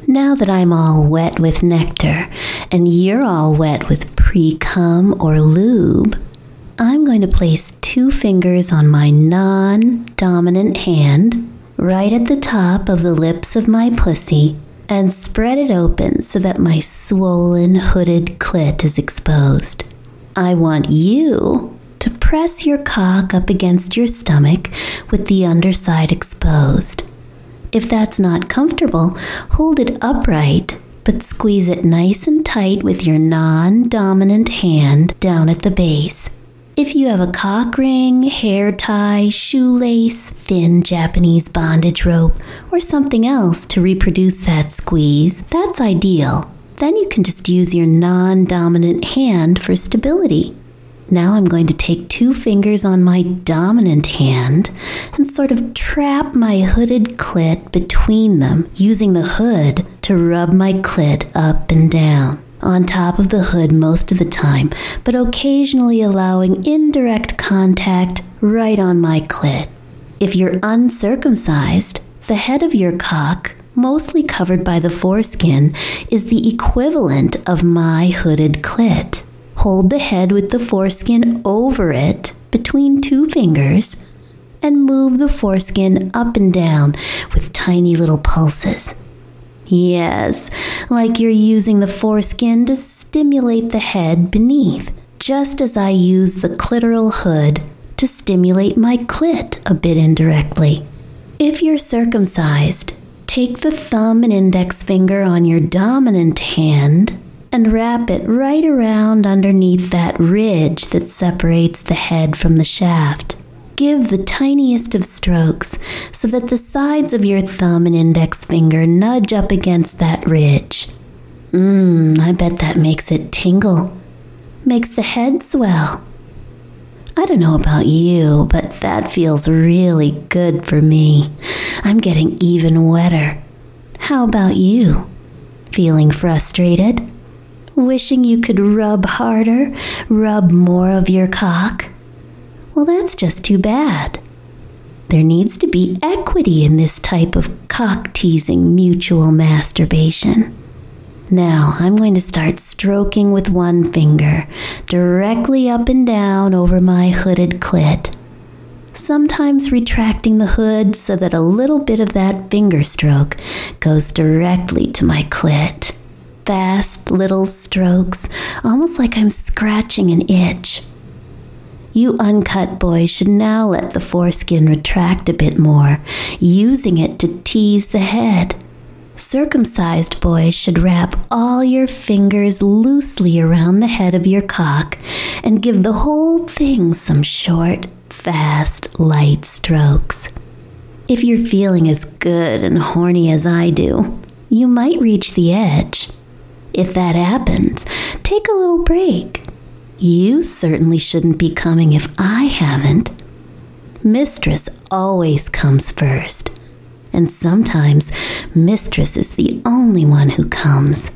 Now that I'm all wet with nectar and you're all wet with pre-cum or lube, I'm going to place 2 fingers on my non-dominant hand right at the top of the lips of my pussy and spread it open so that my swollen, hooded clit is exposed. I want you to press your cock up against your stomach with the underside exposed. If that's not comfortable, hold it upright, but squeeze it nice and tight with your non-dominant hand down at the base. If you have a cock ring, hair tie, shoelace, thin Japanese bondage rope, or something else to reproduce that squeeze, that's ideal. Then you can just use your non-dominant hand for stability. Now I'm going to take 2 fingers on my dominant hand and sort of trap my hooded clit between them, using the hood to rub my clit up and down. On top of the hood most of the time, but occasionally allowing indirect contact right on my clit. If you're uncircumcised, the head of your cock, mostly covered by the foreskin, is the equivalent of my hooded clit. Hold the head with the foreskin over it between 2 fingers and move the foreskin up and down with tiny little pulses. Yes, like you're using the foreskin to stimulate the head beneath, just as I use the clitoral hood to stimulate my clit a bit indirectly. If you're circumcised, take the thumb and index finger on your dominant hand and wrap it right around underneath that ridge that separates the head from the shaft. Give the tiniest of strokes so that the sides of your thumb and index finger nudge up against that ridge. I bet that makes it tingle. Makes the head swell. I don't know about you, but that feels really good for me. I'm getting even wetter. How about you? Feeling frustrated? Wishing you could rub harder, rub more of your cock? Well, that's just too bad. There needs to be equity in this type of cock-teasing mutual masturbation. Now, I'm going to start stroking with 1 finger, directly up and down over my hooded clit, sometimes retracting the hood so that a little bit of that finger stroke goes directly to my clit. Fast little strokes, almost like I'm scratching an itch. You uncut boys should now let the foreskin retract a bit more, using it to tease the head. Circumcised boys should wrap all your fingers loosely around the head of your cock and give the whole thing some short, fast, light strokes. If you're feeling as good and horny as I do, you might reach the edge. If that happens, take a little break. You certainly shouldn't be coming if I haven't. Mistress always comes first, and sometimes mistress is the only one who comes.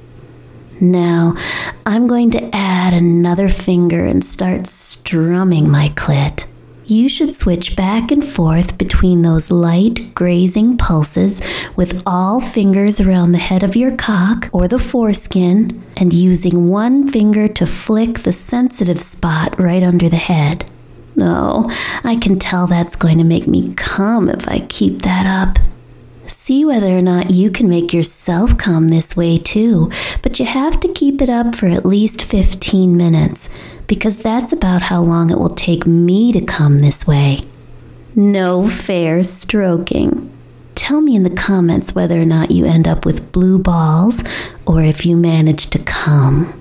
Now, I'm going to add another finger and start strumming my clit. You should switch back and forth between those light grazing pulses with all fingers around the head of your cock or the foreskin and using 1 finger to flick the sensitive spot right under the head. No, I can tell that's going to make me come if I keep that up. See whether or not you can make yourself come this way too, but you have to keep it up for at least 15 minutes. Because that's about how long it will take me to come this way. No fair stroking. Tell me in the comments whether or not you end up with blue balls or if you manage to come.